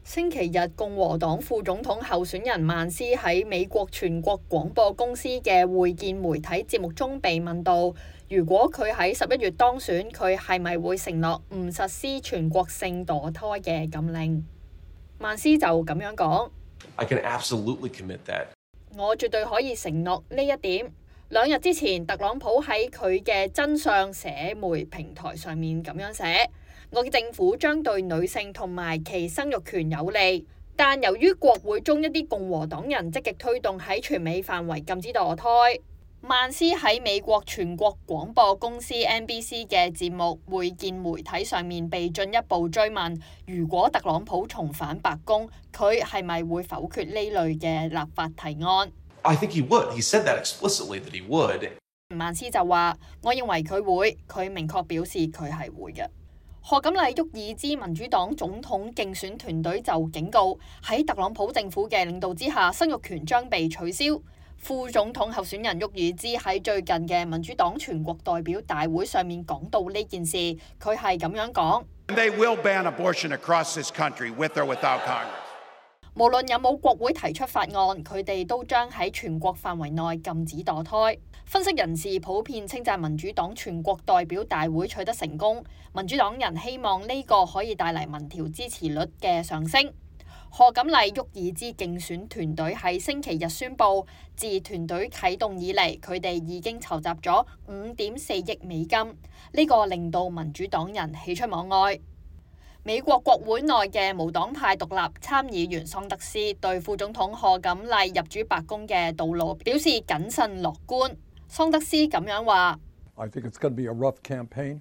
星期日，共和黨副總統候選人曼斯喺美國全國廣播公司嘅會見媒體節目中被問到，如果佢喺11月當選，佢係咪會承諾唔實施全國性墮胎嘅禁令？曼斯就咁樣講： I can absolutely commit that. 我絕對可以承諾呢一點。2日之前，特朗普喺佢嘅真相社媒平台上面咁樣寫：我嘅政府將對女性同埋其生育權有利，但由於國會中一啲共和黨人積極推動喺全美範圍禁止墮胎，曼斯喺美國全國廣播公司 NBC 嘅節目會見媒體上面被進一步追問，如果特朗普重返白宮，佢係咪會否決呢類嘅立法提案？ I think he would. He said that explicitly that he would. 曼斯就話：我認為佢會，佢明確表示佢係會嘅。賀錦麗沃爾茲民主黨總統競選團隊就警告，喺特朗普政府嘅領導之下，生育權將被取消。副總統候選人沃爾茲喺最近嘅民主黨全國代表大會上面講到呢件事，佢係咁樣講 ：They will ban abortion across this country, with or without Congress. 無論有冇國會提出法案，佢哋都將喺全國範圍內禁止墮胎。分析人士普遍稱讚民主黨全國代表大會取得成功，民主黨人希望呢個可以帶嚟民調支持率嘅上升。賀錦麗沃爾茲競選團隊喺星期日宣布，自團隊啟動以嚟，佢哋已經籌集咗5.4億美金，呢個令到民主黨人喜出望外。美國國會內嘅無黨派獨立參議員桑德斯對副總統賀錦麗入主白宮嘅道路表示謹慎樂觀。桑德斯咁樣話： I think it's going to be a rough campaign.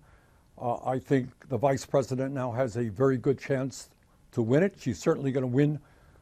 I think the vice president now has a very good chance to win it. She's certainly going to win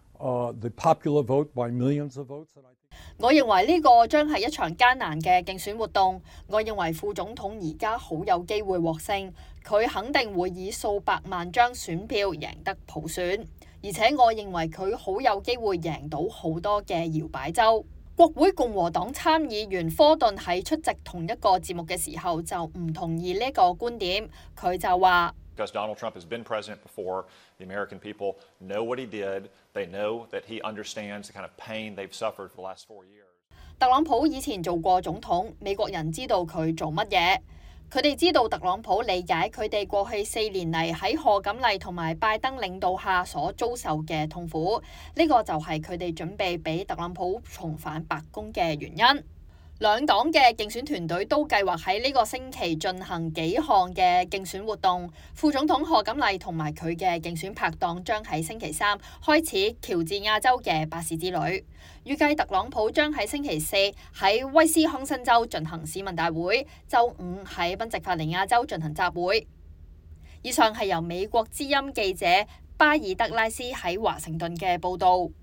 the popular vote by millions of votes. 我認為呢個將係一場艱難嘅競選活動。我認為副總統而家好有機會獲勝，佢肯定會以數百萬張選票贏得普選，而且我認為佢好有機會贏到好多嘅搖擺州。國會共和黨參議員科頓喺出席同一個節目嘅時候就唔同意呢個觀點，佢就話 ：Because Donald Trump has been president before, the American people know what he did. They know that he understands the kind of pain they've suffered for the last 4 years. 特朗普以前做過總統，美國人知道佢做乜嘢。佢哋知道特朗普理解佢哋過去4年嚟喺賀錦麗同埋拜登領導下所遭受嘅痛苦，呢個就係佢哋準備俾特朗普重返白宮嘅原因。兩黨嘅競選團隊都計劃喺呢個星期進行幾項嘅競選活動。副總統賀錦麗同埋佢嘅競選拍檔將喺星期3開始喬治亞州嘅巴士之旅。預計特朗普將喺星期4喺威斯康辛州進行市民大會，週5喺賓夕法尼亞州進行集會。以上係由美國之音記者巴爾德拉斯喺華盛頓嘅報導。